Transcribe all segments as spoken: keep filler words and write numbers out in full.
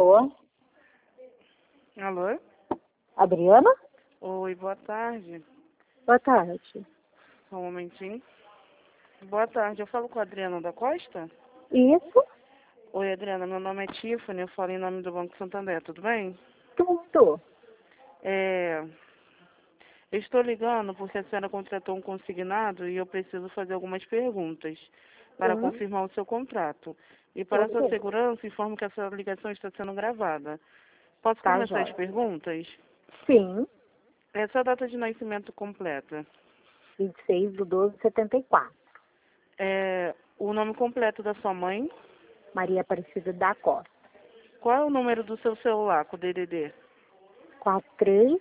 Alô? Alô? Adriana? Oi, boa tarde. Boa tarde. Só um momentinho. Boa tarde, eu falo com a Adriana da Costa? Isso? Oi, Adriana, meu nome é Tiffany, eu falo em nome do Banco Santander, tudo bem? Tudo. É... Eu estou ligando porque a senhora contratou um consignado e eu preciso fazer algumas perguntas para Sim. confirmar o seu contrato. E para a sua Ok. segurança, informo que essa ligação está sendo gravada. Posso Tá, começar as jóia. perguntas? Sim. Essa é a data de nascimento completa. vinte e seis de doze de setenta e quatro. É... O nome completo da sua mãe? Maria Aparecida da Costa. Qual é o número do seu celular com o D D D? quatro três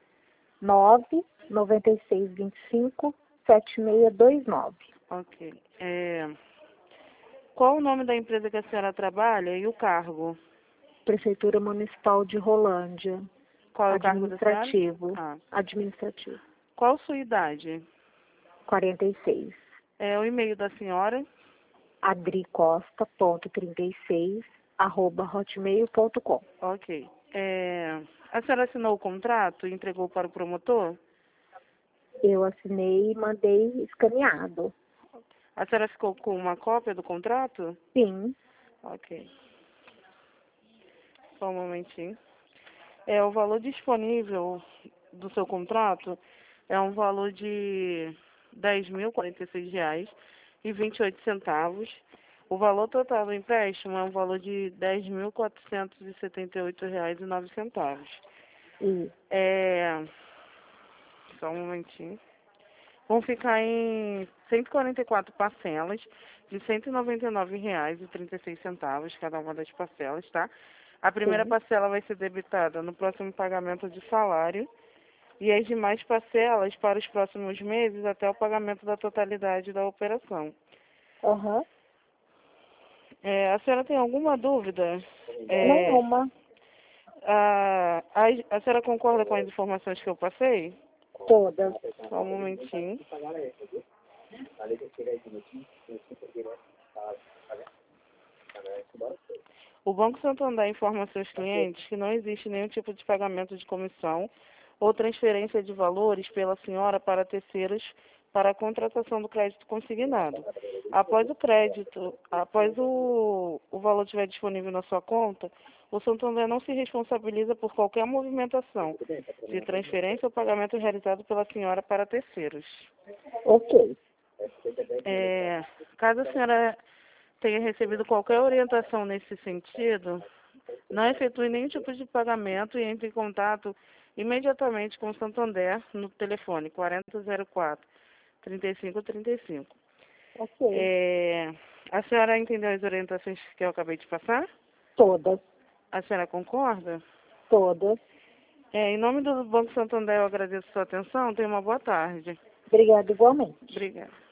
nove nove seis dois cinco sete seis dois nove. Ok. É... Qual o nome da empresa que a senhora trabalha e o cargo? Prefeitura Municipal de Rolândia. Qual é o cargo da senhora? Administrativo. Ah. Administrativo. Qual sua idade? quarenta e seis. É o e-mail da senhora? adricosta ponto trinta e seis arroba hotmail ponto com. Ok. É... A senhora assinou o contrato e entregou para o promotor? Eu assinei e mandei escaneado. A senhora ficou com uma cópia do contrato? Sim. Ok. Só um momentinho. É, o valor disponível do seu contrato é um valor de dez mil e quarenta e seis reais e vinte e oito centavos. O valor total do empréstimo é um valor de dez mil quatrocentos e setenta e oito reais e nove centavos. E É... Só um momentinho. Vão ficar em cento e quarenta e quatro parcelas de cento e noventa e nove reais e trinta e seis centavos cada uma das parcelas, tá? A primeira sim. parcela vai ser debitada no próximo pagamento de salário e as demais parcelas para os próximos meses até o pagamento da totalidade da operação. Aham. É, a senhora tem alguma dúvida? É, Nenhuma. a, a, a senhora concorda com as informações que eu passei? Todas. Só um momentinho. O Banco Santander informa aos seus clientes que não existe nenhum tipo de pagamento de comissão ou transferência de valores pela senhora para terceiros para a contratação do crédito consignado. Após o crédito, após o, o valor estiver disponível na sua conta, o Santander não se responsabiliza por qualquer movimentação de transferência ou pagamento realizado pela senhora para terceiros. Ok. É, caso a senhora tenha recebido qualquer orientação nesse sentido, não efetue nenhum tipo de pagamento e entre em contato imediatamente com o Santander no telefone quarenta zero quatro, trinta e cinco trinta e cinco. Ok. É, a senhora entendeu as orientações que eu acabei de passar? Todas. A senhora concorda? Todas. É, em nome do Banco Santander, eu agradeço a sua atenção. Tenha uma boa tarde. Obrigada igualmente. Obrigada.